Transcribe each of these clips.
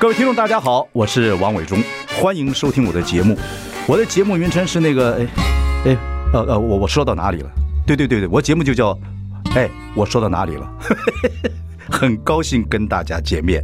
各位听众大家好，我是王伟忠，欢迎收听我的节目。我的节目名称是那个我说到哪里了？对，我节目就叫我说到哪里了？很高兴跟大家见面。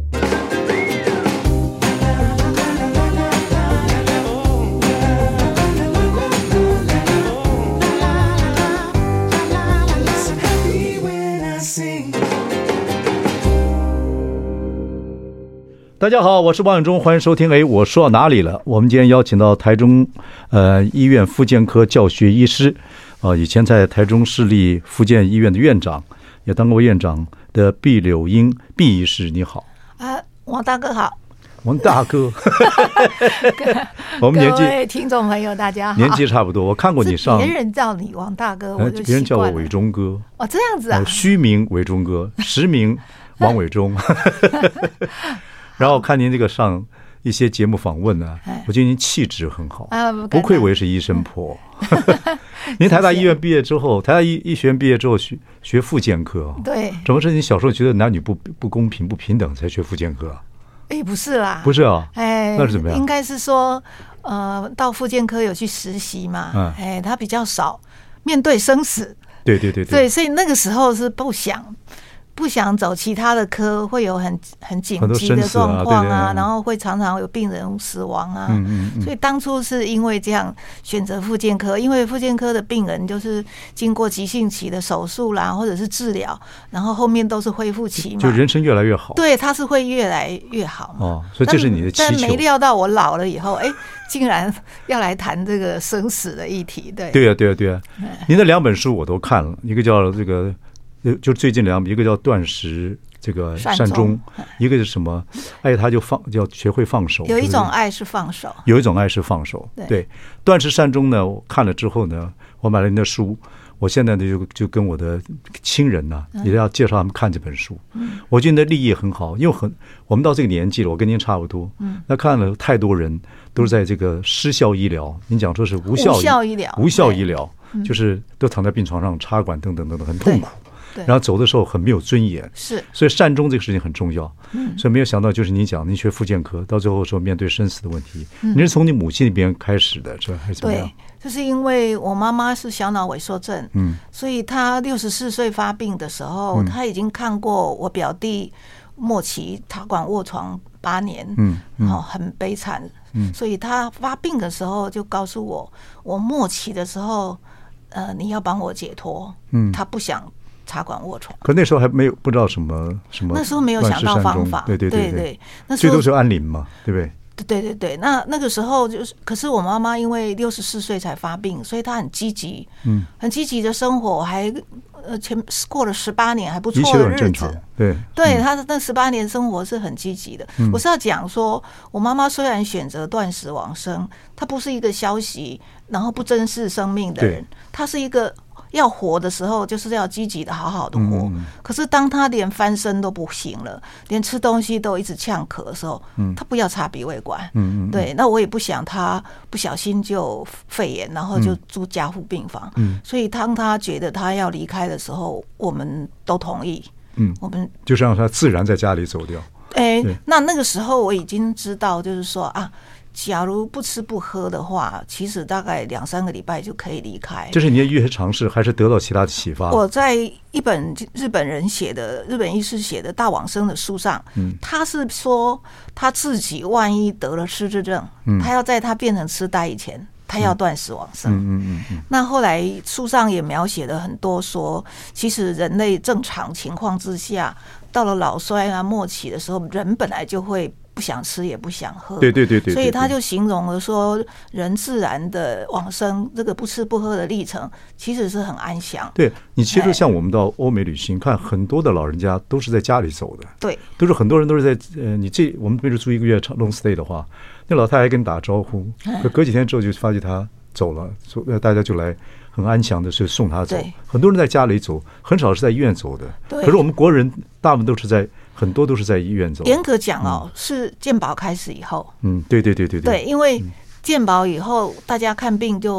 大家好，我是王永忠，欢迎收听。我说到哪里了？我们今天邀请到台中医院复健科教学医师，以前在台中市立复健医院的院长，也当过院长的毕柳英毕医师，你好。 王大哥好。 王大哥，我们年纪， 各位听众朋友大家好。 年纪差不多，我看过你上， 别人叫你王大哥，我就习惯了。 别人叫我伟忠哥。 哦，这样子啊。 虚名伟忠哥，实名王伟忠。然后看您这个上一些节目访问呢，我觉得您气质很好，不愧为是医生婆。您台大医院毕业之后，台大医学院毕业之后学复健科， 对， 怎么是你小时候觉得男女不公平不平等才学复健科啊？ 不是啦， 不是啊，那是怎么样？ 应该是说，到复健科有去实习嘛，他比较少面对生死，对，所以那个时候是不想走其他的科，会有很紧急的状况啊，然后会常常有病人死亡啊，所以当初是因为这样选择复健科，因为复健科的病人就是经过急性期的手术啦，或者是治疗，然后后面都是恢复期嘛， 就人生越来越好。对， 他是会越来越好嘛。 所以这是你的祈求。 但没料到我老了以后，竟然要来谈这个生死的议题。 对啊。您的2本书我都看了，一个叫这个。就最近2本，一个叫断食这个善终，一个是什么？他就要学会放手。 有一种爱是放手， 有一种爱是放手。对，断食善终呢，我看了之后呢，我买了您的书，我现在呢就跟我的亲人呢，也要介绍他们看这本书。我觉得你的立意很好，因为我们到这个年纪了，我跟您差不多。那看了太多人都是在这个失效医疗，您讲说是无效医疗，就是都躺在病床上插管等等，很痛苦。然后走的时候很没有尊严，所以善终这个事情很重要。所以没有想到，就是你讲，您学复健科，到最后说面对生死的问题，你是从你母亲那边开始的，这还是怎么样？ 对，就是因为我妈妈是小脑萎缩症，所以她64岁发病的时候，她已经看过我表弟末期插管卧床8年，很悲惨，所以她发病的时候就告诉我末期的时候，你要帮我解脱，她不想插管卧床， 可那时候还没有不知道什么， 那时候没有想到方法， 对，那最多是安宁嘛，对不对？ 对，那个时候就是，可是我妈妈因为64岁才发病，所以她很积极，很积极的生活，还过了18年还不错的日子，对，她那18年生活是很积极的。我是要讲说，我妈妈虽然选择断食往生，她不是一个消极然后不珍视生命的人，她是一个。要活的时候就是要积极的好好的活，可是当他连翻身都不行了，连吃东西都一直呛咳的时候，他不要插鼻胃管，对，那我也不想他不小心就肺炎，然后就住加护病房，所以当他觉得他要离开的时候，我们都同意，我们就是让他自然在家里走掉。 那个时候我已经知道，就是说假如不吃不喝的话，其实大概2-3个礼拜就可以离开。 这是你的医学常识，还是得到其他的启发？ 我在一本日本医师写的大往生的书上，他是说他自己万一得了失智症，他要在他变成痴呆以前，他要断食往生。那后来书上也描写了很多说，其实人类正常情况之下，到了老衰末期的时候，人本来就会不想吃也不想喝， 对， 所以他就形容了说，人自然的往生这个不吃不喝的历程，其实是很安详。 对，你其实像我们到欧美旅行，看很多的老人家都是在家里走的， 对， 都是很多人都是在我们比如住1个月 long stay 的话，那老太太还跟你打招呼，隔几天之后就发觉他走了，大家就来很安详的是送他走。很多人在家里走，很少是在医院走的。可是我们国人大部分都是很多都是在医院走。 严格讲是健保开始以后。 对， 对，因为健保以后大家看病就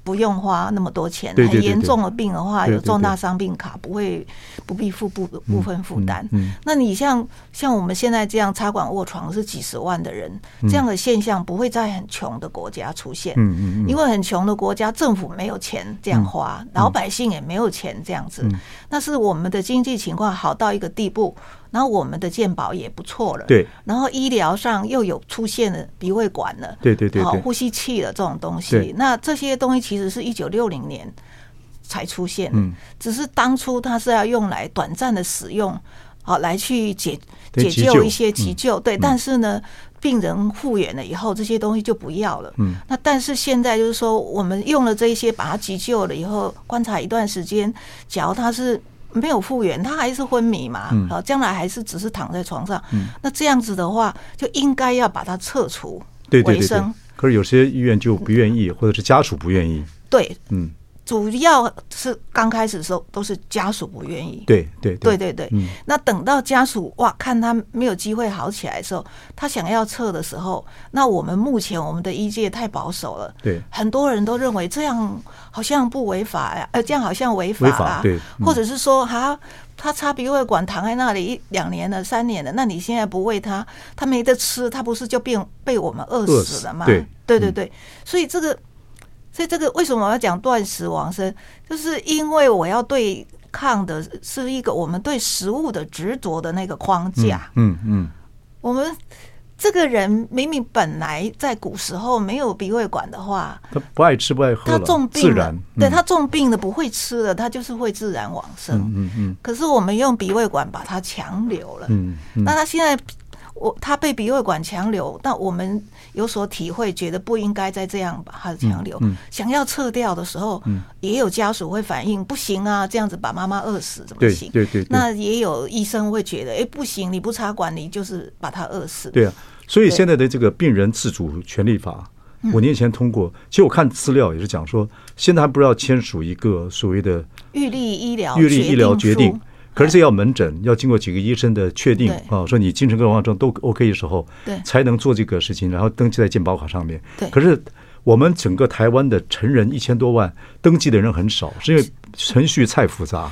不用花那么多钱， 对对对对， 很严重的病的话， 对对对， 有重大伤病卡不必付部分负担。那你像我们现在这样插管卧床是几十万的人，这样的现象不会在很穷的国家出现。因为很穷的国家政府没有钱这样花，老百姓也没有钱这样子。那是我们的经济情况好到一个地步，然后我们的健保也不错了， 对， 然后医疗上又有出现了鼻胃管了， 对对对， 呼吸器了这种东西。那这些东西其实是1960年才出现的，只是当初它是要用来短暂的使用，来去解救一些急救，对。但是呢，病人复原了以后，这些东西就不要了。那但是现在就是说，我们用了这些把它急救了以后，观察一段时间，假如它是没有复原，他还是昏迷嘛，将来还是只是躺在床上，那这样子的话，就应该要把它撤除为生。 可是有些医院就不愿意，或者是家属不愿意。 对，主要是刚开始的时候都是家属不愿意。 对。 那等到家属看他没有机会好起来的时候，他想要撤的时候，那目前我们的医界太保守了。 对， 很多人都认为这样好像不违法呀，这样好像违法啦。 对， 或者是说他插鼻胃管躺在那里1-2年了、3年了，那你现在不喂他没得吃，他不是就被我们饿死了吗？对，所以这个为什么我要讲断食往生，就是因为我要对抗的是一个我们对食物的执着的那个框架。我们这个人明明本来在古时候没有鼻胃管的话， 他不爱吃不爱喝了， 他重病了，对，他重病了不会吃了，他就是会自然往生。可是我们用鼻胃管把它强留了。那他现在他被鼻胃管强留，但我们有所体会，觉得不应该再这样把它强留。想要撤掉的时候，也有家属会反映不行啊，这样子把妈妈饿死怎么行？对。那也有医生会觉得，不行，你不插管，你就是把他饿死。 对啊，所以现在的这个病人自主权利法，5年前通过。其实我看资料也是讲说，现在还不知道签署一个所谓的预立医疗决定。可是这要门诊，要经过几个医生的确定说你精神科症都 OK 的时候，才能做这个事情，然后登记在健保卡上面。可是我们整个台湾的成人1000多万，登记的人很少，是因为程序太复杂。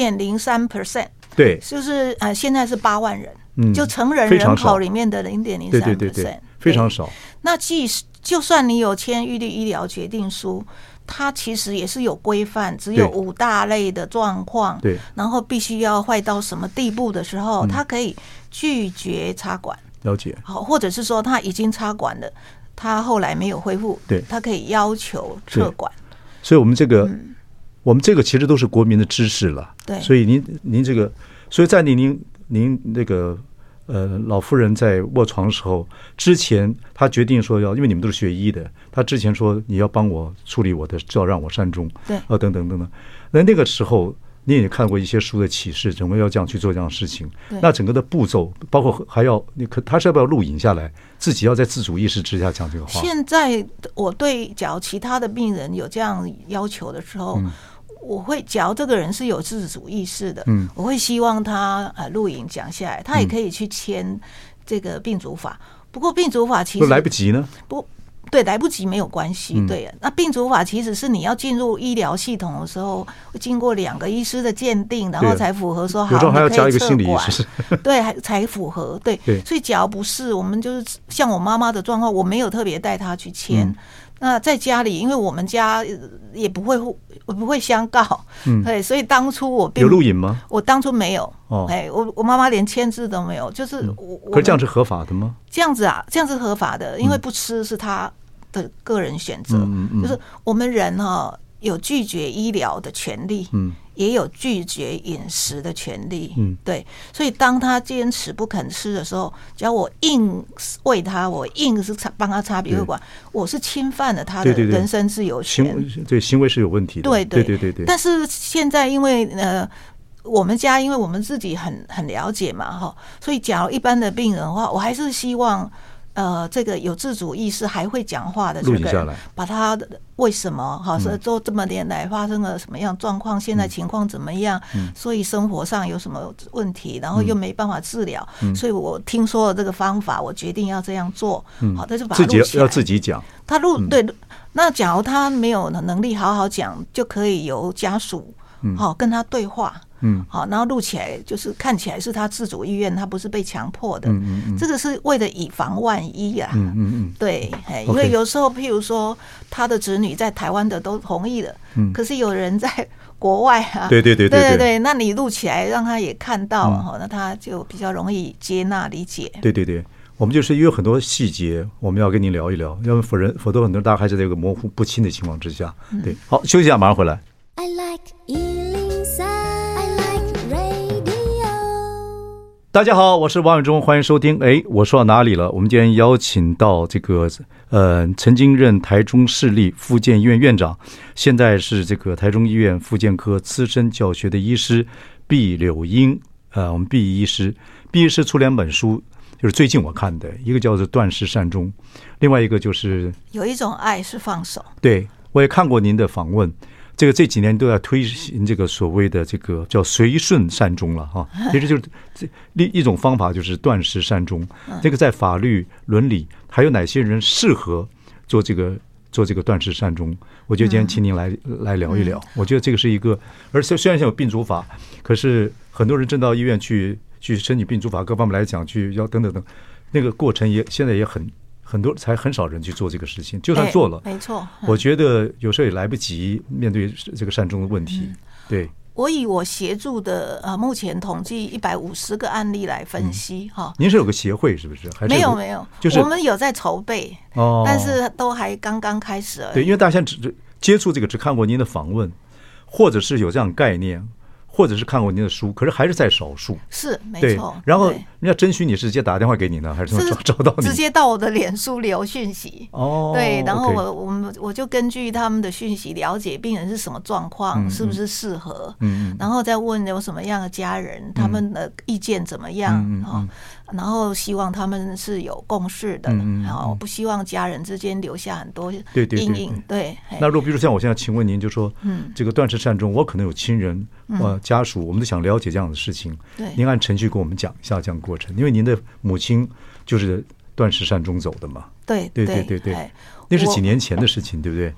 0.03%， 对， 就是现在是8万人，就成人人口里面的0.03%， 对，非常少。 那就算你有签预立医疗决定书，它其实也是有规范，只有5大类的状况， 对， 然后必须要坏到什么地步的时候，它可以拒绝插管。 了解。 好，或者是说他已经插管了，他后来没有恢复， 对， 他可以要求撤管。 所以我们这个其实都是国民的知识了。 对， 所以您这个，所以在您那个老夫人在卧床的时候，之前他决定说因为你们都是学医的，他之前说你要帮我处理我的，就要让我善终， 对， 等等。那个时候你也看过一些书的启示，整个要这样去做这样的事情。那整个的步骤，包括还要他是要不要录影下来，自己要在自主意识之下讲这个话。 现在我对假如其他的病人有这样要求的时候，我会，假如这个人是有自主意识的，我会希望他录影讲下来，他也可以去签这个病主法。不过病主法其实来不及呢， 对，来不及没有关系。对，那病主法其实是你要进入医疗系统的时候，经过2个医师的鉴定，然后才符合说好， 有时候还要加一个心理医师， 对，才符合。对，所以假如不是，我们就是像我妈妈的状况，我没有特别带她去签。那在家里，因为我们家也不会相告，对，所以当初我有录影吗？ 我当初没有，我妈妈连签字都没有，就是可是这样是合法的吗？ 这样子是合法的，因为不吃是他的个人选择，就是我们人有拒绝医疗的权利，也有拒绝饮食的权利，对，所以当他坚持不肯吃的时候，只要我硬喂他，我硬是帮他插鼻胃管，我是侵犯了他的人身自由权， 对，行为是有问题的，对。但是现在因为我们家因为我们自己很了解嘛，所以假如一般的病人的话，我还是希望这个有自主意识还会讲话的这个人， 录影下来， 把他为什么是做这么年来发生了什么样状况，现在情况怎么样，所以生活上有什么问题，然后又没办法治疗，所以我听说了这个方法，我决定要这样做。好，他就把它录起来， 要自己讲。 他对，那假如他没有能力好好讲，就可以由家属跟他对话。好，然后录起来，就是看起来是他自主意愿，他不是被强迫的。这个是为了以防万一啊。对，因为有时候，譬如说，他的子女在台湾的都同意了，可是有人在国外啊，对，那你录起来让他也看到，那他就比较容易接纳理解。 对，我们就是因为很多细节，我们要跟您聊一聊，要不否则很多人大家还是在一个模糊不清的情况之下。对，好，休息一下，马上回来。I like 大家好，我是王伟忠，欢迎收听。我说到哪里了？我们今天邀请到这个曾经任台中市立复健医院院长，现在是这个台中医院复健科资深教学的医师毕柳英，我们毕医师出2本书，就是最近我看的，一个叫做《断食善终》，另外一个就是有一种爱是放手。 对，我也看过您的访问。这几年都在推行这个所谓的这个叫随顺善终了哈，其实就是一种方法，就是断食善终。这个在法律伦理还有哪些人适合做这个断食善终？我觉得今天请您来聊一聊。我觉得这个是一个，而且虽然现在有病主法，可是很多人真到医院去申请病主法，各方面来讲去要等，那个过程现在也很多才很少人去做这个事情，就算做了， 没错， 我觉得有时候也来不及面对这个善终的问题。对， 我以我协助的目前统计150个案例来分析哈。 您是有个协会是不是？还是没有，就是我们有在筹备，但是都还刚刚开始而已。 对，因为大家只接触这个，只看过您的访问，或者是有这样的概念。或者是看过您的书，可是还是在少数。 是没错。 然后人家征询你是直接打电话给你呢，还是找到你？ 直接到我的脸书留讯息。对，然后我就根据他们的讯息了解病人是什么状况，是不是适合，然后再问有什么样的家人，他们的意见怎么样，然后希望他们是有共识的，然后不希望家人之间留下很多阴影。对。 那如果比如像我现在请问您，就说这个断食善终，我可能有亲人家属，我们都想了解这样的事情。您按程序跟我们讲一下这样的过程，因为您的母亲就是断食善终走的嘛。对，那是几年前的事情，对不对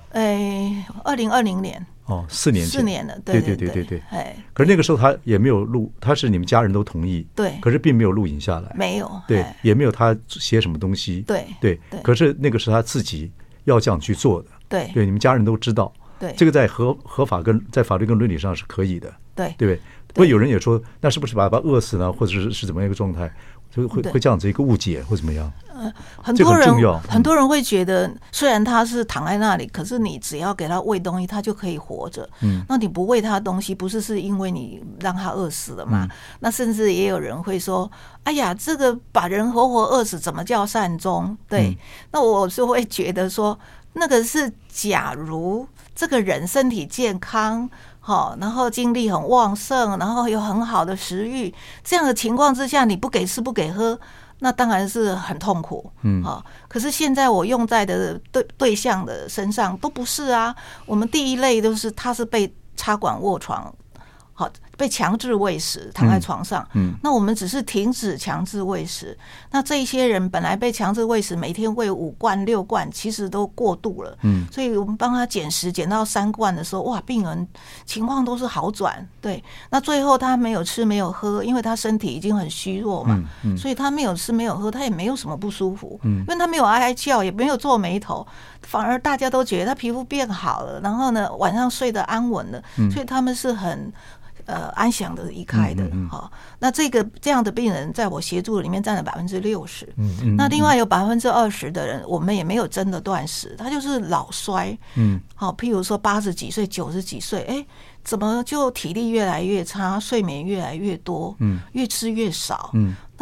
？2020年。 4年前。 4年了。对。 可是那个时候他也没有录，他是你们家人都同意。 对。 可是并没有录影下来。 没有。 对，也没有他写什么东西。对。可是那个是他自己要这样去做的。对，你们家人都知道。对，这个在合法在法律跟伦理上是可以的。对不对？不过有人也说，那是不是把他饿死呢，或者是怎么样一个状态，就会这样子一个误解或怎么样？ 很多人会觉得，虽然他是躺在那里，可是你只要给他喂东西，他就可以活着。那你不喂他东西，不是因为你让他饿死了吗？那甚至也有人会说，哎呀，这个把人活活饿死，怎么叫善终？对，那我是会觉得说，那个是假如这个人身体健康。然后精力很旺盛，然后有很好的食欲，这样的情况之下，你不给吃不给喝，那当然是很痛苦。可是现在我用在的对象的身上都不是啊。我们第一类都是他是被插管卧床，被强制喂食，躺在床上。那我们只是停止强制喂食。那这一些人本来被强制喂食，每天喂5罐6罐，其实都过度了。所以我们帮他减食，减到3罐的时候，哇，病人情况都是好转。对，那最后他没有吃没有喝，因为他身体已经很虚弱嘛，所以他没有吃没有喝，他也没有什么不舒服，因为他没有哀叫，也没有皱眉头，反而大家都觉得他皮肤变好了，然后呢晚上睡得安稳了，所以他们是很安详的离开的。那这样的病人在我协助里面占了60%。那另外有20%的人，我们也没有真的断食，他就是老衰。譬如说80几岁、90几岁，怎么就体力越来越差，睡眠越来越多，越吃越少。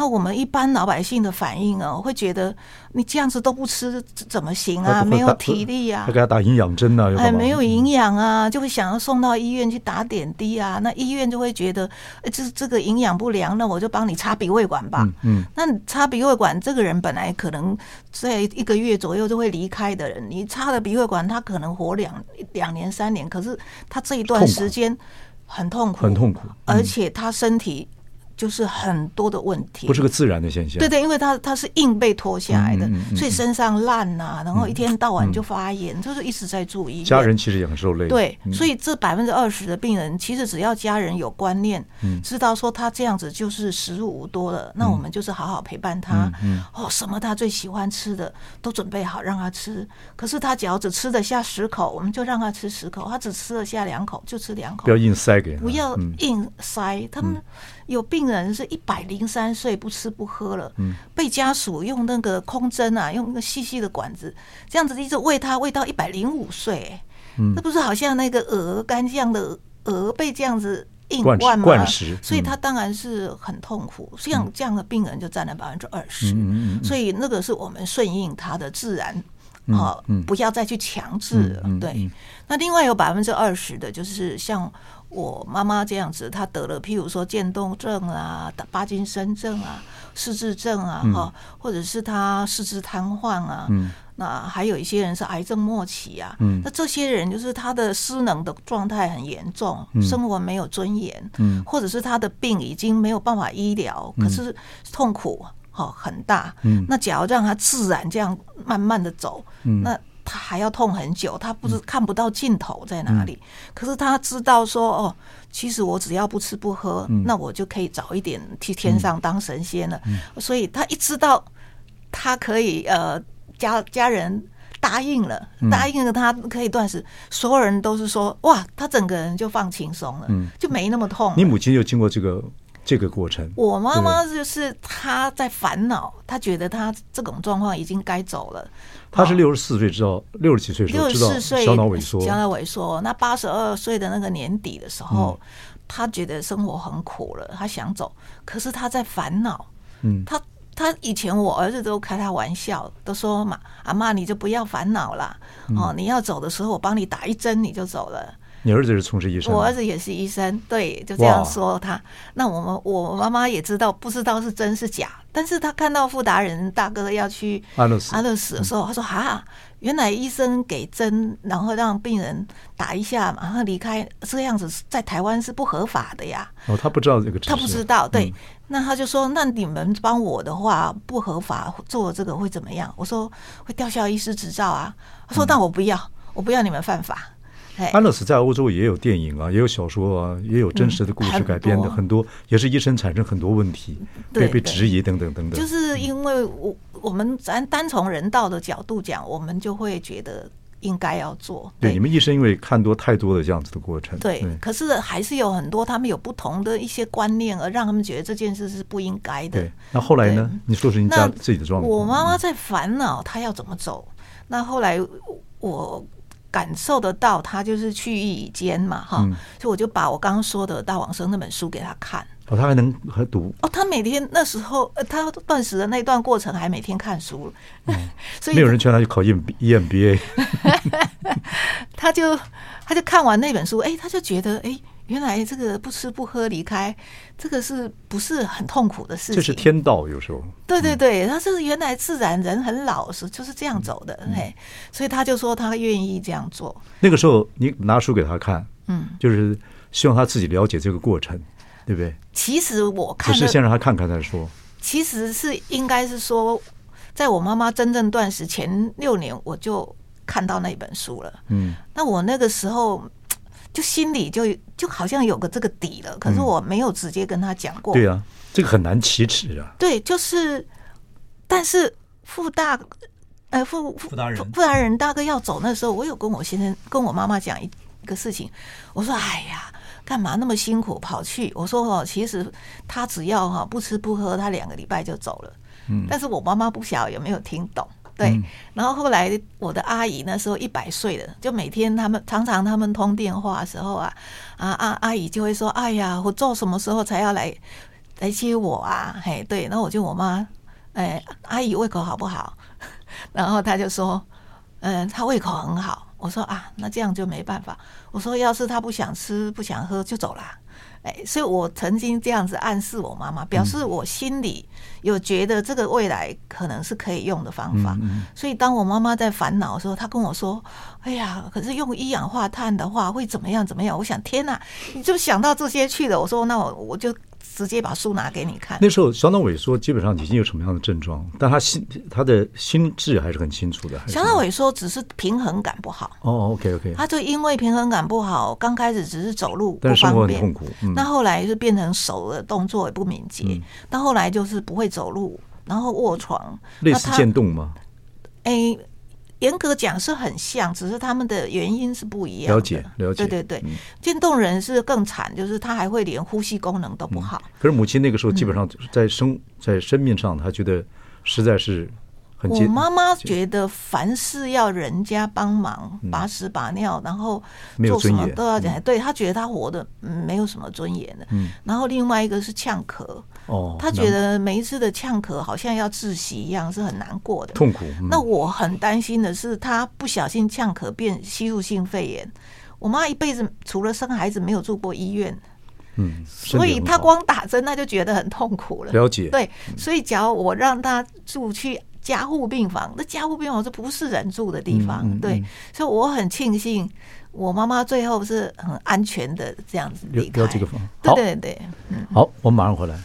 那我们一般老百姓的反应啊，会觉得你这样子都不吃怎么行啊？没有体力啊， 还给他打营养针啊， 没有营养啊，就会想要送到医院去打点滴啊。那医院就会觉得，这个营养不良，那我就帮你插鼻胃管吧。那你插鼻胃管，这个人本来可能在1个月左右就会离开的人，你插了鼻胃管，他可能活2年3年，可是他这一段时间很痛苦，而且他身体就是很多的问题， 不是个自然的现象。 对，因为他是硬被拖下来的，所以身上烂啊，然后一天到晚就发炎，就是一直在注意。 家人其实也很受累。 对，所以这20%的病人，其实只要家人有观念，知道说他这样子就是时日无多了，那我们就是好好陪伴他。什么他最喜欢吃的都准备好让他吃。可是他只要只吃得下10口，我们就让他吃10口；他只吃得下2口，就吃2口。 不要硬塞给他， 不要硬塞。他们有病人是103岁不吃不喝了，被家属用那个空针啊，用那个细细的管子，这样子一直喂他，喂到105岁，那不是好像那个鹅肝酱的鹅被这样子硬灌吗？ 灌食， 所以他当然是很痛苦。像这样的病人就占了20%，所以那个是我们顺应他的自然。不要再去强制了。对，那另外有20%的，就是像我妈妈这样子，她得了譬如说渐冻症啊、帕金森症啊、失智症啊，或者是她四肢瘫痪啊，那还有一些人是癌症末期啊，那这些人就是他的失能的状态很严重，生活没有尊严，或者是他的病已经没有办法医疗，可是痛苦很大。那假如让他自然这样慢慢的走，那他还要痛很久，他不是看不到尽头在哪里。可是他知道说，其实我只要不吃不喝，那我就可以早一点去天上当神仙了。所以他一知道他可以家人答应了他可以断食，所有人都是说哇，他整个人就放轻松了，就没那么痛了。 你母亲有经过这个过程？ 我妈妈就是她在烦恼，她觉得她这种状况已经该走了。 她是64岁知道，60几岁知道小脑萎缩。那82岁的那个年底的时候，她觉得生活很苦了，她想走，可是她在烦恼。他以前我儿子都开他玩笑，都说嘛，阿嬷你就不要烦恼啦，你要走的时候我帮你打1针你就走了。 你儿子是从事医生？ 我儿子也是医生，对，就这样说他。那我妈妈也知道，不知道是真是假，但是他看到傅达人大哥要去安乐死的时候，他说原来医生给针，然后让病人打一下马上离开，这样子在台湾是不合法的呀。 他不知道这个知识， 他不知道，对。那他就说，那你们帮我的话不合法做这个会怎么样？我说会吊销医师执照啊。他说那我不要你们犯法。 安乐死在欧洲也有电影啊，也有小说啊，也有真实的故事改编的，很多也是医生产生很多问题，被质疑等等等等。 就是因为我们单从人道的角度讲，我们就会觉得应该要做。 对，你们医生因为看太多的这样子的过程， 对，可是还是有很多他们有不同的一些观念，而让他们觉得这件事是不应该的。 对，那后来呢？你说说你家自己的状况。 我妈妈在烦恼她要怎么走，那后来我感受得到他就是去意已坚嘛，所以我就把我刚刚说的《大往生》那本书给他看。 他还能读？ 他每天那时候他断食的那段过程还每天看书， 所以没有人劝他去考 EMBA。 他就看完那本书，他就觉得原来这个不吃不喝离开，这个是不是很痛苦的事情？ 这是天道，有时候。 对，他是原来自然人很老实，就是这样走的，所以他就说他愿意这样做。 那个时候你拿书给他看，就是希望他自己了解这个过程，对不对？ 其实我看， 只是先让他看看再说。 其实是应该是说，在我妈妈真正断食前6年，我就看到那本书了。那我那个时候就心里就好像有个这个底了，可是我没有直接跟他讲过。 对啊，这个很难启齿啊。 对，就是，但是傅达人大哥要走那时候，我有跟我先生跟我妈妈讲一个事情，我说哎呀，干嘛那么辛苦跑去？我说其实他只要不吃不喝，他2个礼拜就走了。但是我妈妈不晓得有没有听懂。对，然后后来我的阿姨那时候100岁了，就每天常常他们通电话的时候阿姨就会说：“哎呀，我做什么时候才要来来接我啊，嘿，对，然后我就我妈，阿姨胃口好不好？然后她就说，她胃口很好。我说啊，那这样就没办法。我说要是她不想吃不想喝就走啦。所以我曾经这样子暗示我妈妈，表示我心里有觉得这个未来可能是可以用的方法。所以当我妈妈在烦恼的时候，她跟我说：“哎呀，可是用一氧化碳的话会怎么样怎么样？”我想天哪，你就想到这些去了。我说那我就直接把书拿给你看。 那时候小脑萎缩基本上已经有什么样的症状，但他的心智还是很清楚的。 小脑萎缩只是平衡感不好。 OK， 他就因为平衡感不好，刚开始只是走路不但是生活方便， 很痛苦。 那后来就变成手的动作也不敏捷，到后来就是不会走路，然后卧床， 类似渐冻吗？ 严格讲是很像，只是他们的原因是不一样的。 了解。 对，渐冻人是更惨，就是他还会连呼吸功能都不好。 可是母亲那个时候基本上在生命上，她觉得实在是很。 我妈妈觉得凡事要人家帮忙，把屎把尿，然后做什么都要讲。对，她觉得她活得没有什么尊严的。然后另外一个是呛咳。他觉得每一次的呛咳好像要窒息一样，是很难过的， 痛苦。 那我很担心的是，他不小心呛咳变吸入性肺炎。我妈一辈子除了生孩子没有住过医院，所以他光打针他就觉得很痛苦了。 了解。 对，所以假如我让他住去加护病房，那加护病房这不是人住的地方。对，所以我很庆幸我妈妈最后是很安全的这样子离开。 这个房， 对， 好，我们马上回来。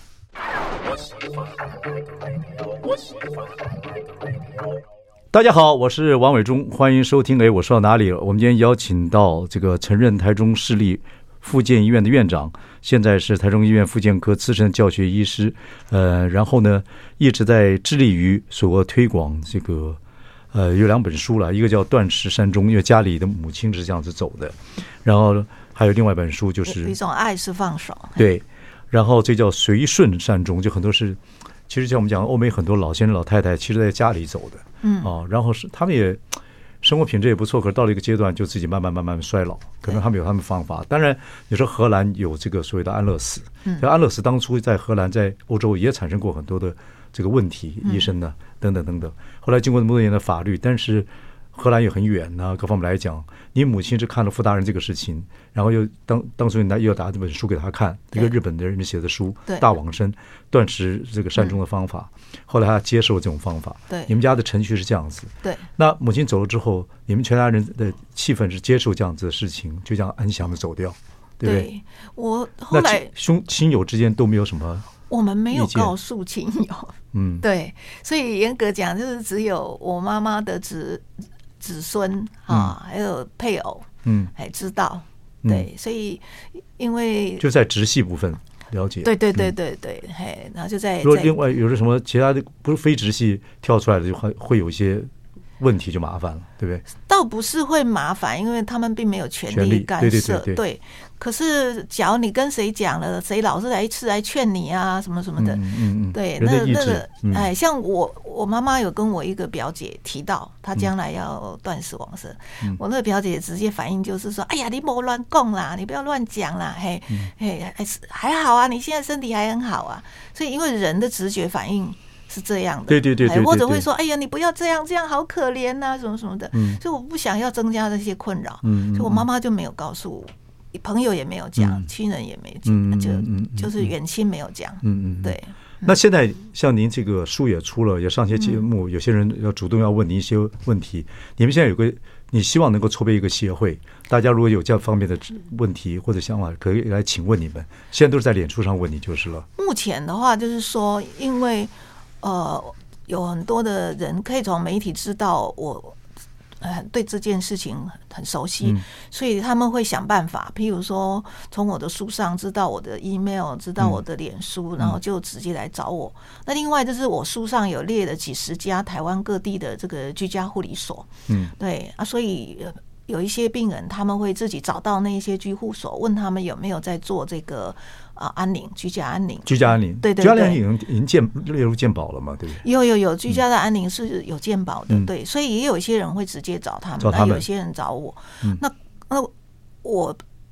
大家好，我是王伟忠，欢迎收听。我说到哪里了？我们今天邀请到这个曾任台中市立复健医院的院长，现在是台中医院复健科资深教学医师，然后呢一直在致力于所推广这个有2本书了，一个叫《断食善终》，因为家里的母亲是这样子走的，然后还有另外一本书就是一种爱是放手， 对。然后这叫随顺善终，就很多是，其实像我们讲欧美很多老先生老太太，其实在家里走的，然后是他们也生活品质也不错，可是到了一个阶段就自己慢慢衰老，可能他们有他们方法。当然，你说荷兰有这个所谓的安乐死，安乐死当初在荷兰在欧洲也产生过很多的这个问题，医生呢等等，后来经过那么多年的法律，但是荷兰也很远呢，各方面来讲，你母亲是看了傅大人这个事情，然后又当初又打这本书给他看，一个日本的人写的书《大往生断食这个善终的方法》，后来他接受了这种方法。 对， 你们家的程序是这样子。对，那母亲走了之后，你们全家人的气氛是接受这样子的事情，就这样安详的走掉，对不对？ 对，我后来亲友之间都没有什么。 我们没有告诉亲友，对，所以严格讲，就是只有我妈妈的子孙还有配偶，还知道，对，所以因为就在直系部分了解， 对，嘿，然后就在如果另外有的什么其他的不是非直系跳出来的，就会有一些问题，就麻烦了，对不对？ 倒不是会麻烦，因为他们并没有权利干涉，对。可是，假如你跟谁讲了，谁老是来劝你啊，什么什么的，对，那个，像我妈妈有跟我一个表姐提到，她将来要断食往生，我那个表姐直接反应就是说，哎呀，你莫乱讲啦，你不要乱讲啦，嘿，还好啊，你现在身体还很好啊，所以因为人的直觉反应是这样的， 对， 或者会说，哎呀，你不要这样好可怜呐，什么什么的，所以我不想要增加这些困扰，所以我妈妈就没有告诉我。朋友也没有讲，亲人也没讲，就是远亲没有讲。对。 那现在像您这个书也出了，也上些节目，有些人要主动要问您一些问题。你们现在有个，你希望能够筹备一个协会，大家如果有这方面的问题或者想法，可以来请问你们。现在都是在脸书上问你就是了。 目前的话，就是说，因为有很多的人可以从媒体知道我。对这件事情很熟悉，所以他们会想办法，譬如说从我的书上知道我的 email， 知道我的脸书，然后就直接来找我。那另外就是我书上有列了几十家台湾各地的这个居家护理所，对啊，所以有一些病人他们会自己找到那些居护所，问他们有没有在做这个安宁居家安宁， 居家安宁， 对， 居家安宁已经列入健保了嘛，对不对？ 有居家的安宁是有健保的，对，所以也有一些人会直接找他们，有些人找我。那我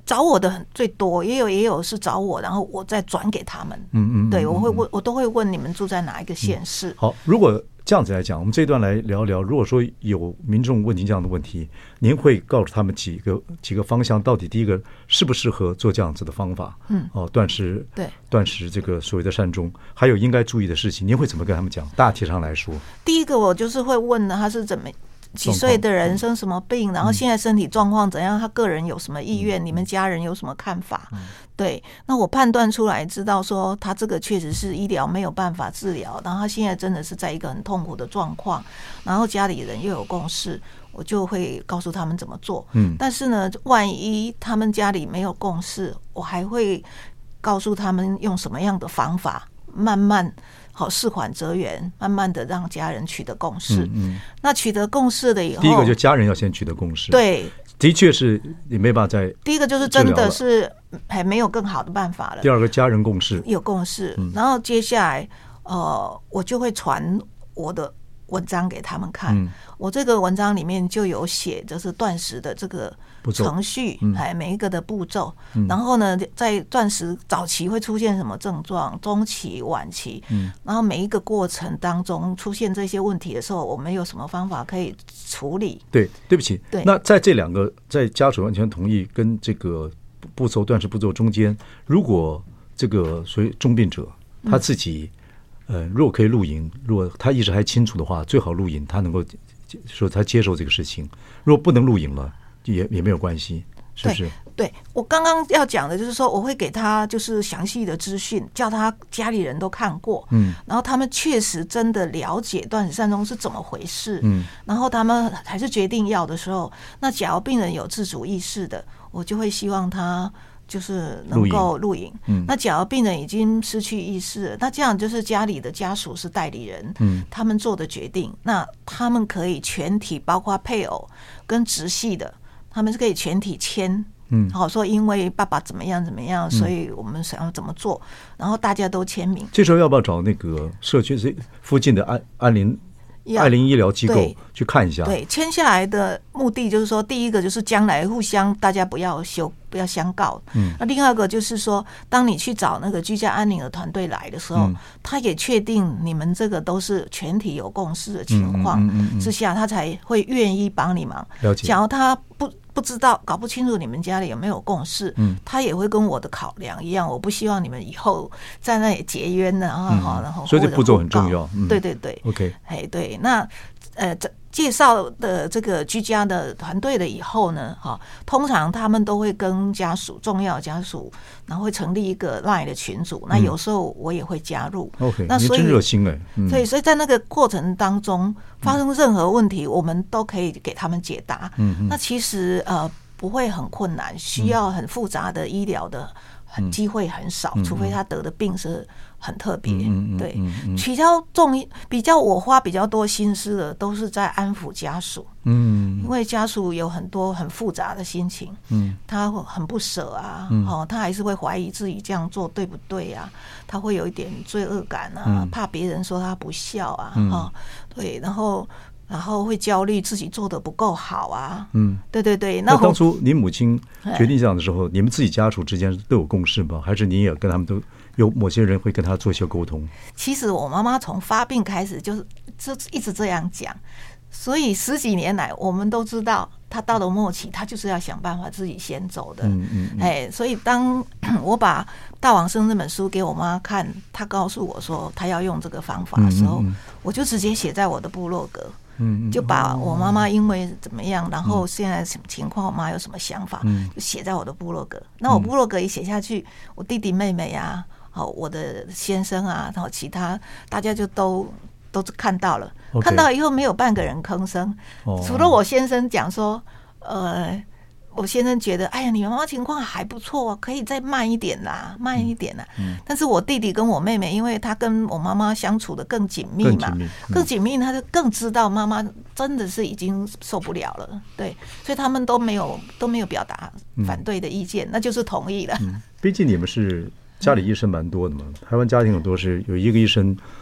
找我的最多，也有是找我，然后我再转给他们。对，我都会问你们住在哪一个县市。 好，如果这样子来讲，我们这一段来聊聊，如果说有民众问您这样的问题，您会告诉他们几个方向，到底第一个适不适合做这样子的方法？断食， 对， 断食这个所谓的善终，还有应该注意的事情，您会怎么跟他们讲？大体上来说， 第一个我就是会问他是怎么。几岁的人生什么病，然后现在身体状况怎样，他个人有什么意愿，你们家人有什么看法？对，那我判断出来，知道说他这个确实是医疗没有办法治疗，然后他现在真的是在一个很痛苦的状况，然后家里人又有共识，我就会告诉他们怎么做。但是呢，万一他们家里没有共识，我还会告诉他们用什么样的方法，慢慢好事缓则圆，慢慢的让家人取得共识。那取得共识了以后， 第一个就家人要先取得共识。 对， 的确是你没办法再。 第一个就是真的是还没有更好的办法了。 第二个家人共识有共识，然后接下来我就会传我的文章给他们看。我这个文章里面就有写，就是断食的这个程序，每一个的步骤。然后呢，在断食早期会出现什么症状，中期、晚期，然后每一个过程当中出现这些问题的时候，我们有什么方法可以处理？ 对不起，那在这两个在家属完全同意跟这个步骤断食步骤中间，如果这个所谓重病者他自己如果可以录影，如果他意识还清楚的话，最好录影，他能够说他接受这个事情。如果不能录影了，也没有关系，是不是？ 对，我刚刚要讲的就是说，我会给他就是详细的资讯，叫他家里人都看过，然后他们确实真的了解断食善终是怎么回事，然后他们还是决定要的时候，那假如病人有自主意识的，我就会希望他就是能够录影。那假如病人已经失去意识，那这样就是家里的家属是代理人，他们做的决定，那他们可以全体包括配偶跟直系的，他们是可以全体签。好说因为爸爸怎么样怎么样，所以我们想要怎么做，然后大家都签名。 这时候要不要找那个社区附近的安宁医疗机构去看一下？ 对，签下来的目的就是说，第一个就是将来互相大家不要相告。那另外一个就是说，当你去找那个居家安宁的团队来的时候，他也确定你们这个都是全体有共识的情况之下，他才会愿意帮你忙。 了解。 假如他不知道搞不清楚你们家里有没有共识，他也会跟我的考量一样，我不希望你们以后在那里结冤呢然后所以这步骤很重要。 对 ，OK， 对，那介绍的这个居家的团队了以后呢，通常他们都会跟重要家属，然后会成立一个 LINE 的群组。那有时候我也会加入。 OK， 那所以你真热心所以在那个过程当中发生任何问题，我们都可以给他们解答。那其实不会很困难，需要很复杂的医疗的机会很少，除非他得的病是很特别。对，比较我花比较多心思的都是在安抚家属。因为家属有很多很复杂的心情。他很不舍啊，他还是会怀疑自己这样做对不对啊，他会有一点罪恶感啊，怕别人说他不孝啊，对，然后会焦虑自己做的不够好啊。对。 那当初您母亲决定这样的时候，你们自己家属之间都有共识吗？还是你也跟他们都有某些人会跟他做一些沟通？ 其实我妈妈从发病开始就一直这样讲，所以10几年来我们都知道，她到了末期，她就是要想办法自己先走的。所以当我把《大往生》这本书给我妈看，她告诉我说她要用这个方法的时候，我就直接写在我的部落格。就把我妈妈因为怎么样，然后现在什么情况，我妈有什么想法，就写在我的部落格。那我部落格一写下去，我弟弟妹妹啊，我的先生啊，然后其他大家就都看到了。看到以后没有半个人吭声，除了我先生讲说，我先生觉得，哎呀，你妈妈情况还不错，可以再慢一点啦。但是我弟弟跟我妹妹，因为他跟我妈妈相处的更紧密嘛，更紧密，他就更知道妈妈真的是已经受不了了。对，所以他们都没有表达反对的意见，那就是同意了。 毕竟你们是家里医生蛮多的嘛，台湾家庭很多是有一个医生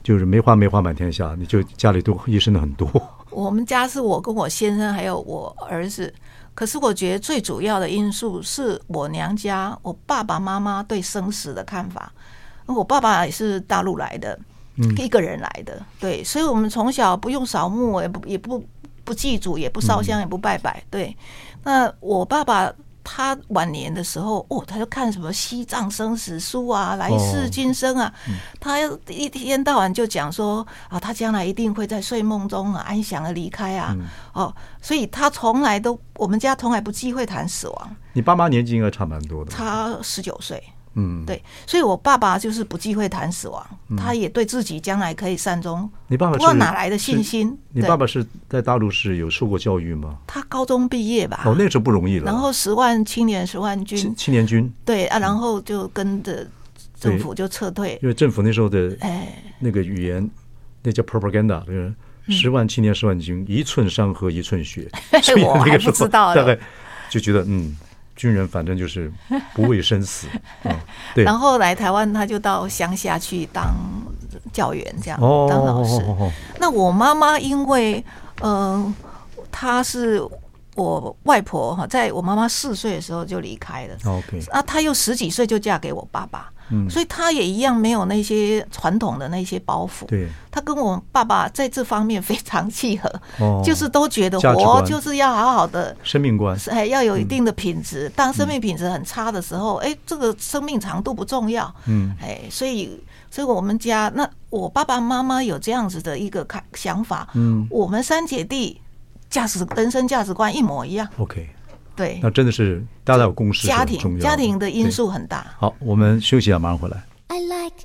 就是没花满天下，你就家里都医生的很多。 我们家是我跟我先生还有我儿子，可是我觉得最主要的因素是我娘家我爸爸妈妈对生死的看法。我爸爸也是大陆来的，一个人来的，对，所以我们从小不用扫墓，也不祭祖，也不烧香，也不拜拜，对。那我爸爸他晚年的时候，他就看什么西藏生死书啊、来世今生啊，他一天到晚就讲说啊，他将来一定会在睡梦中安详的离开啊，所以他我们家从来不忌讳谈死亡。 你爸妈年纪应该差蛮多的， 差19岁。对，所以我爸爸就是不忌讳谈死亡，他也对自己将来可以善终。 你爸爸不知道哪来的信心？ 你爸爸是在大陆是有受过教育吗？ 他高中毕业吧。 那时候不容易了。 然后10万青年10万军， 青年军。 对啊，然后就跟着政府就撤退， 因为政府那时候的那个语言，那叫 propaganda， 就是10万青年10万军，一寸山河一寸血。所以那个时候大概就觉得军人反正就是不畏生死。对。 然后来台湾，他就到乡下去当教员，这样当老师。那我妈妈因为她是我外婆，在我妈妈4岁的时候就离开了。她又10几岁就嫁给我爸爸。所以他也一样没有那些传统的那些包袱。 对， 他跟我爸爸在这方面非常契合，就是都觉得活就是要好好的生命观， 要有一定的品质。当生命品质很差的时候，这个生命长度不重要。所以我们家那我爸爸妈妈有这样子的一个想法。我们3姐弟人生价值观一模一样。 OK。 对， 那真的是大家有共识， 家庭的因素很大。 好，我们休息一下，马上回来。 I like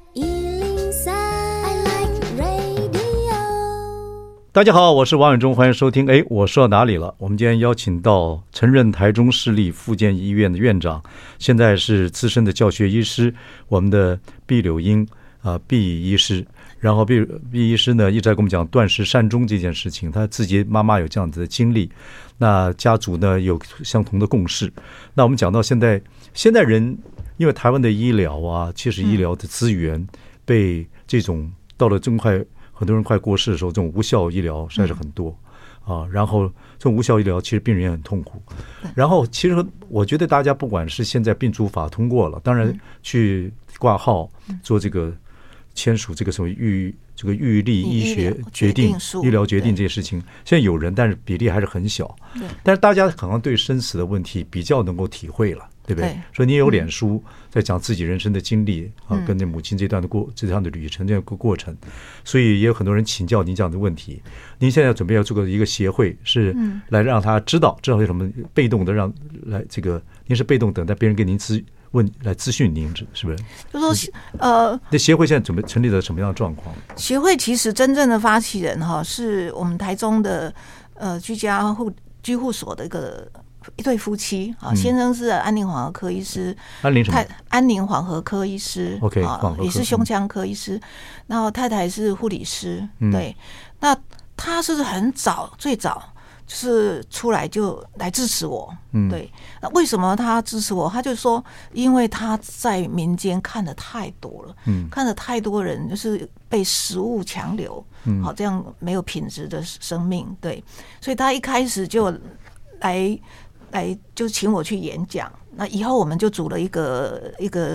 103, I like radio。 大家好，我是王永忠，欢迎收听。我说到哪里了？我们今天邀请到曾任台中市立复健医院的院长，现在是资深的教学医师，我们的毕柳英毕医师。然后毕医师呢一直在跟我们讲断食善终这件事情，他自己妈妈有这样子的经历，那家族呢有相同的共识。那我们讲到现在人，因为台湾的医疗其实医疗的资源被这种到了很多人快过世的时候，这种无效医疗实在是很多然后这种无效医疗其实病人也很痛苦。然后其实我觉得大家不管是现在病主法通过了，当然去挂号做这个签署这个什么预立医学决定、医疗决定这些事情，现在有人，但是比例还是很小。但是大家可能对生死的问题比较能够体会了，对不对？说你有脸书在讲自己人生的经历跟那母亲这段的旅程这样的过程，所以也有很多人请教您这样的问题。您现在准备要做一个协会，是来让他知道有什么被动的您是被动等待别人给您来咨询您，是不是？就说那协会现在准备成立了什么样的状况？ 协会其实真正的发起人是我们台中的居护所的一对夫妻先生是安宁缓和科医师，安宁缓和科医师 ，OK， 也是胸腔科医师，然后太太是护理师，对，那他是最早。就是出来就来支持我，对。那为什么他支持我？他就说，因为他在民间看的太多了，看了太多人就是被食物强留，这样没有品质的生命，对。所以他一开始就来就请我去演讲。那以后我们就组了一个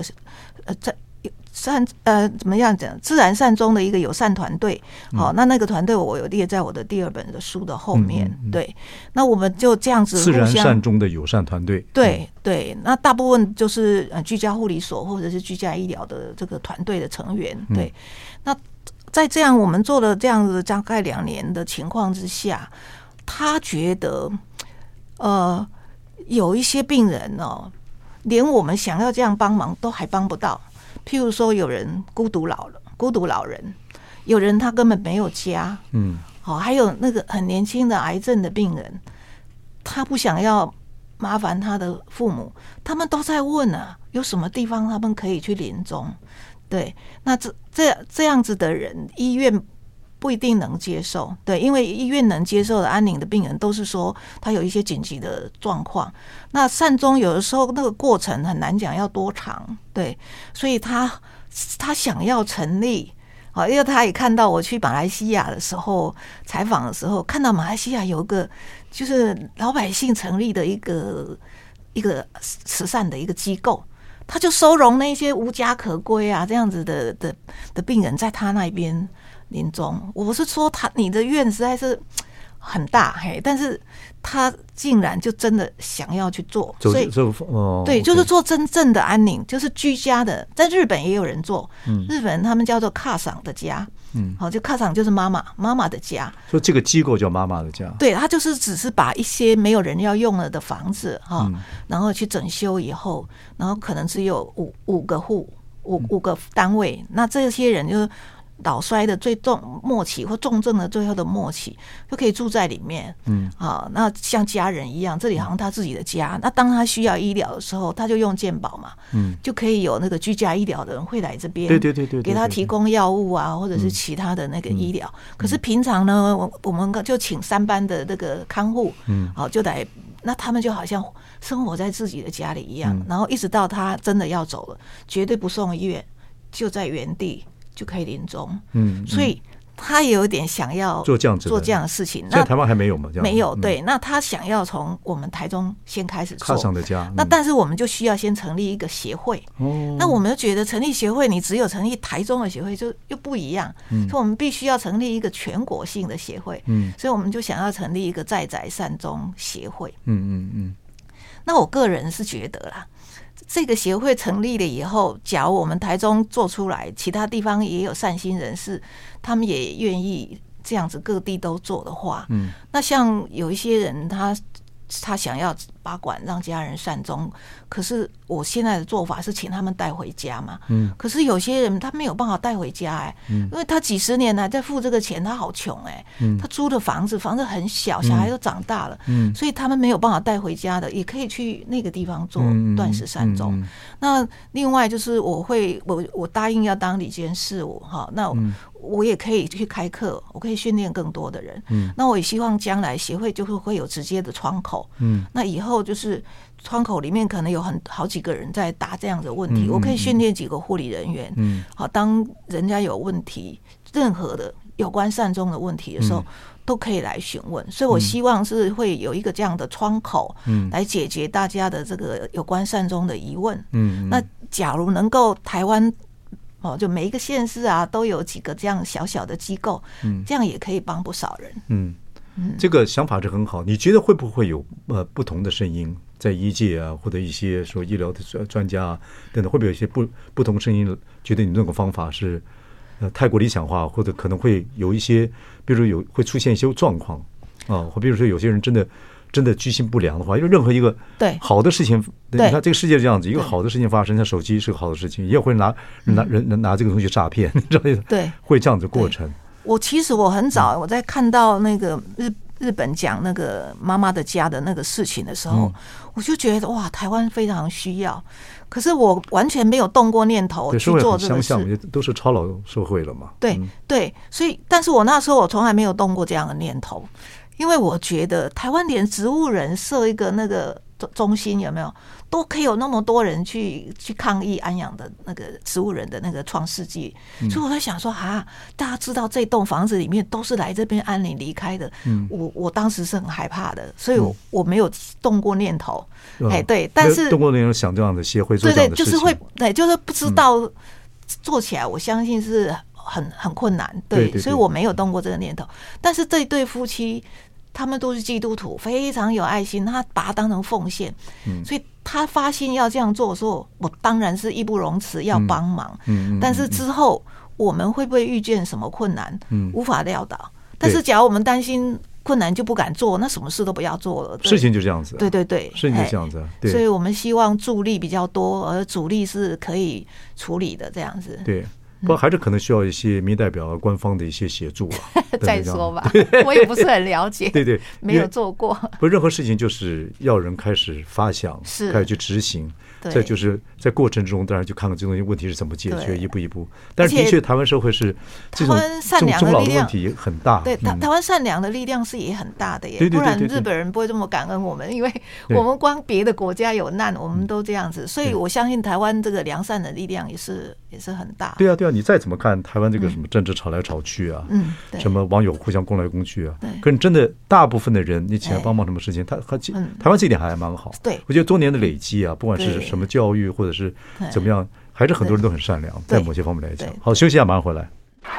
怎么样讲？自然善终的一个友善团队，那个团队我有列在我的第2本的书的后面。对，那我们就这样子自然善终的友善团队。 对，那大部分就是居家护理所或者是居家医疗的这个团队的成员。对，那在这样我们做了这样子大概2年的情况之下，他觉得有一些病人连我们想要这样帮忙都还帮不到。譬如说，有人孤独老人，有人他根本没有家，还有那个很年轻的癌症的病人，他不想要麻烦他的父母，他们都在问有什么地方他们可以去临终？对，那这样子的人，医院不一定能接受，对，因为医院能接受的安宁的病人都是说他有一些紧急的状况，那善终有的时候那个过程很难讲要多长，对，所以他想要成立好，因为他也看到我去马来西亚的时候采访的时候，看到马来西亚有一个就是老百姓成立的一个慈善的一个机构，他就收容那些无家可归啊这样子的病人，在他那边临终。我是说你的愿实在是很大，但是他竟然就真的想要去做，所以对，就是做真正的安宁，就是居家的。在日本也有人做，日本他们叫做卡桑的家，好，就卡桑就是妈妈的家， 所以这个机构叫妈妈的家。 对，他就是只是把一些没有人要用了的房子哈，然后去整修以后，然后可能只有五个单位，那这些人就是老衰的最末期或重症的最后的末期，就可以住在里面。那像家人一样，这里好像他自己的家。那当他需要医疗的时候，他就用健保嘛，就可以有那个居家医疗的人会来这边，对，给他提供药物啊，或者是其他的那个医疗。可是平常呢，我们就请3班的那个看护，好，就来。那他们就好像生活在自己的家里一样，然后一直到他真的要走了，绝对不送医院，就在原地就可以临终。所以他也有点想要做这样的事情。 现在台湾还没有吗？ 没有，对。那他想要从我们台中先开始做。 卡桑的家。 那但是我们就需要先成立一个协会。那我们就觉得成立协会，你只有成立台中的协会就又不一样。所以我们必须要成立一个全国性的协会。所以我们就想要成立一个在宅善终协会。那我个人是觉得啦，这个协会成立了以后，假如我们台中做出来，其他地方也有善心人士，他们也愿意这样子各地都做的话，那像有一些人他想要拔管让家人善终，可是我现在的做法是请他们带回家嘛。可是有些人他没有办法带回家因为他几十年来在付这个钱，他好穷他租的房子很小，小孩都长大了，所以他们没有办法带回家的，也可以去那个地方做断食善终。那另外就是我答应要当理监事，那我也可以去开课，我可以训练更多的人。那我也希望将来协会就是会有直接的窗口。那以后就是窗口里面可能有好几个人在答这样的问题，我可以训练几个护理人员。好，当人家有问题，任何的有关善终的问题的时候，都可以来询问。所以我希望是会有一个这样的窗口，来解决大家的这个有关善终的疑问。那假如能够台湾就每一个县市啊都有几个这样小小的机构，这样也可以帮不少人。 这个想法是很好。你觉得会不会有不同的声音在医界啊，或者一些说医疗的专家啊等等，会不会有一些不同声音觉得你那个方法是太过理想化，或者可能会有一些，比如说会出现一些状况或比如说有些人真的居心不良的话，因为任何一个好的事情，你看这个世界这样子，一个好的事情发生，像手机是个好的事情，也会拿这个东西诈骗，你知道吗？ 对， 会这样子过程。其实我很早我在看到那个日本讲那个妈妈的家的那个事情的时候，我就觉得哇，台湾非常需要。可是我完全没有动过念头去做这个事， 都是超老社会了嘛。 对，所以，但是我那时候我从来没有动过这样的念头，因为我觉得台湾连植物人设一个那个中心有没有，都可以有那么多人去抗议安养的那个植物人的那个创世纪。所以我在想说大家知道这栋房子里面都是来这边安宁离开的，我当时是很害怕的，所以我没有动过念头。对，但是动过念头想这样的协会做这样的事情， 就是不知道做起来，我相信是很困难。对，所以我没有动过这个念头。但是这一对夫妻，他们都是基督徒，非常有爱心，他把它当成奉献，所以他发心要这样做的时候，我当然是义不容辞要帮忙。但是之后我们会不会遇见什么困难，无法料到。但是假如我们担心困难就不敢做，那什么事都不要做了。 事情就这样子。 对， 事情就这样子。对， 所以我们希望助力比较多，而主力是可以处理的这样子。 对。不过还是可能需要一些民代表官方的一些协助再说吧，我也不是很了解。 对， 没有做过。 不，任何事情就是要人开始发想，开始去执行。再就是在过程中，当然就看看这东西问题是怎么解决，一步一步。但是的确，台湾社会是这种中老的问题很大。 对，台湾善良的力量是也很大的耶。不然日本人不会这么感恩我们，因为我们光别的国家有难，我们都这样子。所以我相信台湾这个良善的力量也是很大。 对啊， 你再怎么看台湾这个什么政治吵来吵去啊，什么网友互相攻来攻去啊，可是真的大部分的人，你请来帮忙什么事情，台湾这一点还蛮好。 对， 我觉得多年的累积啊，不管是什么教育或者是怎么样，还是很多人都很善良，在某些方面来讲。好，休息一下，马上回来。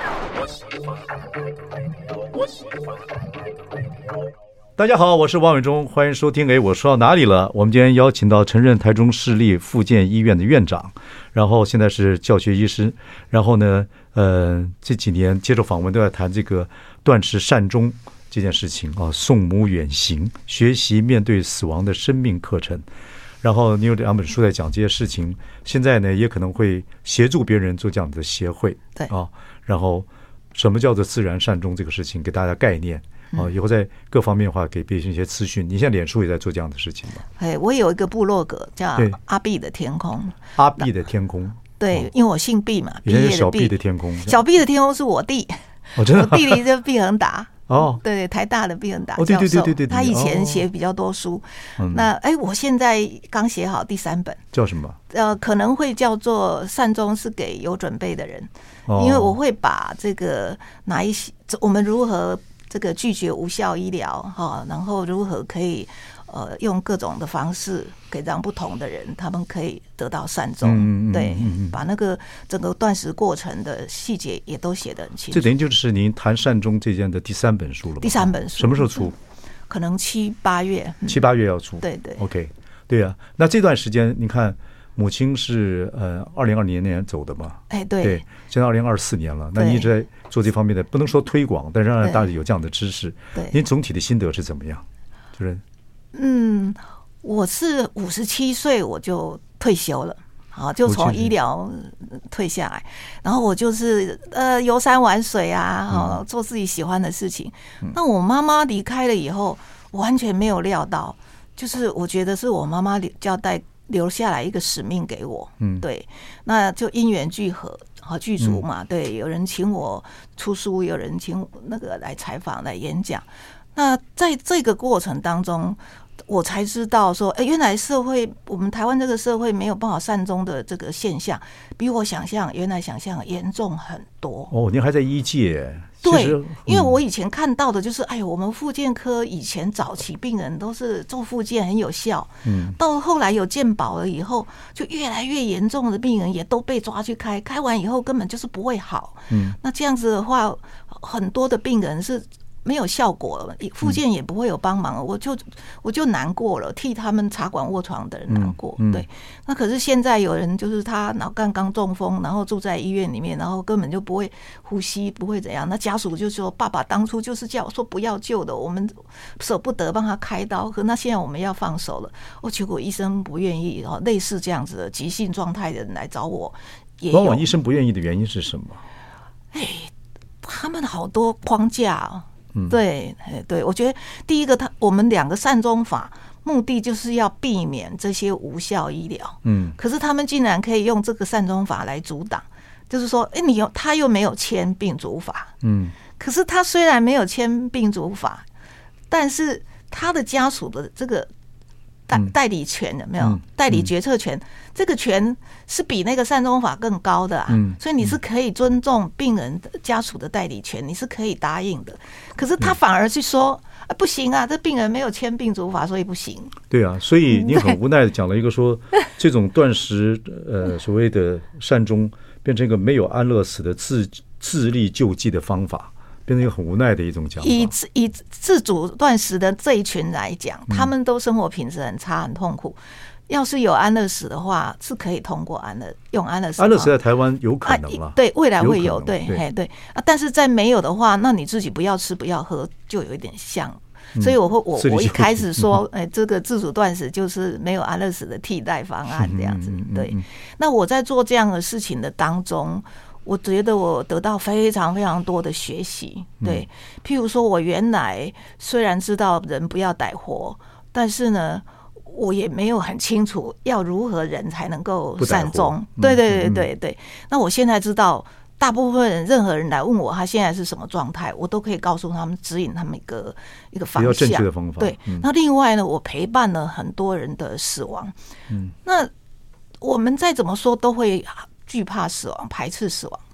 大家好，我是王伟忠，欢迎收听。我说到哪里了？我们今天邀请到曾任台中市立复健医院的院长，然后现在是教学医师，然后呢，这几年接受访问都在谈这个断食善终这件事情啊，送母远行，学习面对死亡的生命课程。然后你有2本书在讲这些事情，现在呢也可能会协助别人做这样的协会， 对啊， 然后什么叫做自然善终这个事情，给大家概念。以后在各方面的话，给别人一些资讯。你现在脸书也在做这样的事情吗？ 我有一个部落格叫阿碧的天空。 阿碧的天空， 对，因为我姓毕嘛， 以前是小毕的天空。 小毕的天空是我弟， 真的， 我弟弟就毕恒达。对，台大的毕恒达教授， 对， 他以前写比较多书。那我现在刚写好第3本， 叫什么？ 可能会叫做善终是给有准备的人，因为我会把这个哪一些我们如何。这个拒绝无效医疗，然后如何可以用各种的方式，给让不同的人他们可以得到善终。对，把那个整个断食过程的细节也都写得很清楚。 这等于就是您谈善终这件的第3本书了吧？ 第3本书什么时候出？ 可能7、8月。 7、8月要出。 对。 OK， 对啊。那这段时间你看。母亲是2020年走的嘛？对，现在2024年了。那你一直在做这方面的，不能说推广，但是让大家有这样的知识。 对， 您总体的心得是怎么样？就是， 我是57岁我就退休了，就从医疗退下来，然后我就是游山玩水啊，做自己喜欢的事情。那我妈妈离开了以后，我完全没有料到，就是我觉得是我妈妈交代。留下来一个使命给我，对，那就因缘聚合，剧组嘛，对，有人请我出书，有人请那个来采访、来演讲。那在这个过程当中，我才知道说，原来我们台湾这个社会没有办法善终的这个现象，比我原来想象严重很多。 您还在医界？ 对，因为我以前看到的就是，我们复健科以前早期病人都是做复健很有效，到后来有健保了以后，就越来越严重的病人也都被抓去开完以后根本就是不会好，那这样子的话，很多的病人是。没有效果了，复健也不会有帮忙，我就难过了，替他们插管卧床的人难过。对，那可是现在有人就是他脑干刚中风，然后住在医院里面，然后根本就不会呼吸，不会怎样。那家属就说：“爸爸当初就是叫我说不要救的，我们舍不得帮他开刀，可那现在我们要放手了。”结果医生不愿意，类似这样子的急性状态的人来找我， 往往医生不愿意的原因是什么？ 他们好多框架。对，我觉得第一个，我们2个善终法目的就是要避免这些无效医疗。可是他们竟然可以用这个善终法来阻挡，就是说，他又没有签病主法。可是他虽然没有签病主法，但是他的家属的这个代理权有没有？代理决策权，这个权是比那个善终法更高的所以你是可以尊重病人家属的代理权，你是可以答应的。可是他反而是说不行啊，这病人没有签病主法，所以不行。 对啊，所以你很无奈的讲了一个说，这种断食所谓的善终变成一个没有安乐死的自力救济的方法。变成一个很无奈的一种讲法。 以自主断食的这一群来讲，他们都生活品质很差，很痛苦。要是有安乐死的话，是可以通过用安乐死。 安乐死在台湾有可能了， 对，未来会有，对但是在没有的话，那你自己不要吃不要喝，就有一点像。所以我一开始说，这个自主断食就是没有安乐死的替代方案这样子。对，那我在做这样的事情的当中。我觉得我得到非常非常多的学习，对，譬如说我原来虽然知道人不要歹活，但是呢，我也没有很清楚要如何人才能够善终。对。那我现在知道，大部分人任何人来问我他现在是什么状态，我都可以告诉他们，指引他们一个方向，比较正确的方法。 对，那另外呢，我陪伴了很多人的死亡。那我们再怎么说都会惧怕死亡，排斥死亡，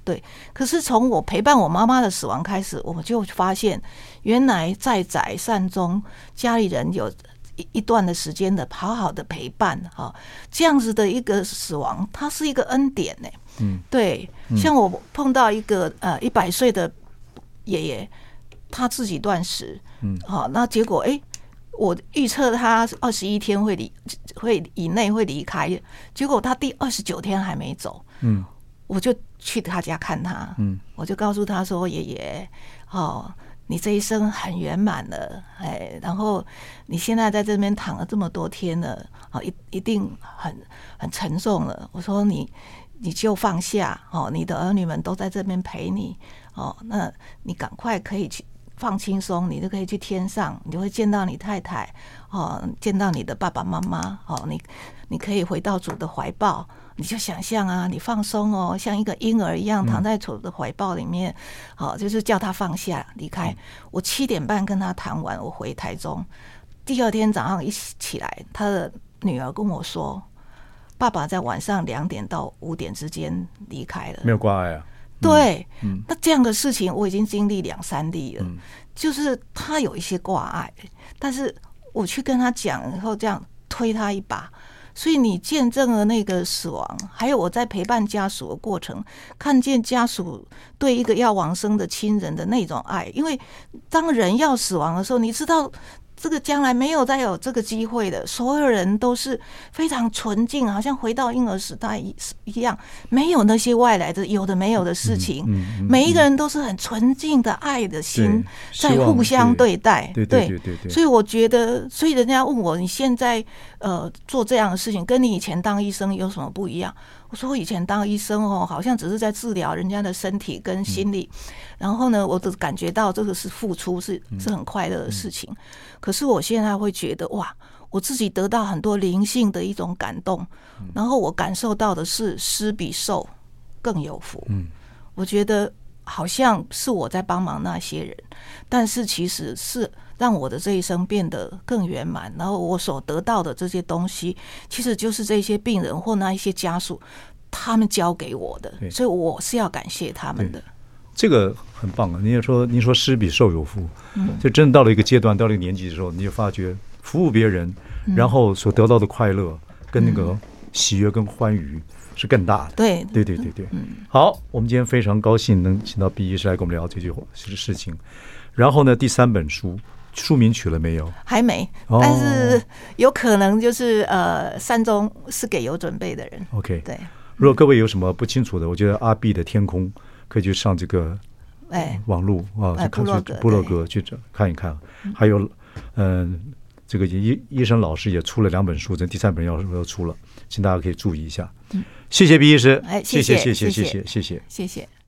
对。可是从我陪伴我妈妈的死亡开始，我就发现，原来在宅善终，家里人有一段的时间的好好的陪伴哈，这样子的一个死亡，它是一个恩典呢。对，像我碰到一个100岁的爷爷，他自己断食，好，那结果我预测他21天会以内会离开，结果他第29天还没走，我就去他家看他，我就告诉他说：“爷爷，你这一生很圆满了，然后你现在在这边躺了这么多天了，一定很沉重了。我说你就放下，你的儿女们都在这边陪你，那你赶快可以去放轻松，你就可以去天上，你就会见到你太太，见到你的爸爸妈妈，你可以回到主的怀抱。”你就想象啊，你放松像一个婴儿一样躺在主的怀抱里面，就是叫他放下离开。我7点半跟他谈完，我回台中，第二天早上一起来，他的女儿跟我说，爸爸在晚上2点到5点之间离开了， 没有挂碍啊。 对，那这样的事情我已经经历2-3例了，就是他有一些挂碍，但是我去跟他讲，然后这样推他一把。所以你见证了那个死亡，还有我在陪伴家属的过程，看见家属对一个要往生的亲人的那种爱。因为当人要死亡的时候，你知道这个将来没有再有这个机会的，所有人都是非常纯净，好像回到婴儿时代一样，没有那些外来的有的没有的事情，每一个人都是很纯净的爱的心在互相对待。 对， 所以我觉得，所以人家问我，你现在做这样的事情跟你以前当医生有什么不一样？我说我以前当医生好像只是在治疗人家的身体跟心理，然后呢，我都感觉到这个是付出，是很快乐的事情。可是我现在会觉得，哇，我自己得到很多灵性的一种感动，然后我感受到的是施比受更有福。我觉得好像是我在帮忙那些人，但是其实是让我的这一生变得更圆满，然后我所得到的这些东西，其实就是这些病人或那一些家属他们教给我的，所以我是要感谢他们的。 这个很棒啊！您说施比受有福，就真的到了一个阶段，到了一个年纪的时候，你就发觉服务别人，然后所得到的快乐跟那个喜悦跟欢愉是更大的。 对。 好，我们今天非常高兴能请到毕医师来跟我们聊这句事情。然后呢，第3本书名取了没有？ 还没，但是有可能就是善终是给有准备的人。 OK， 对。 如果各位有什么不清楚的，我觉得阿碧的天空可以去上这个网络部落格去看一看。还有这个医生老师也出了2本书，这第3本要出了，请大家可以注意一下。谢谢毕医师， 谢谢。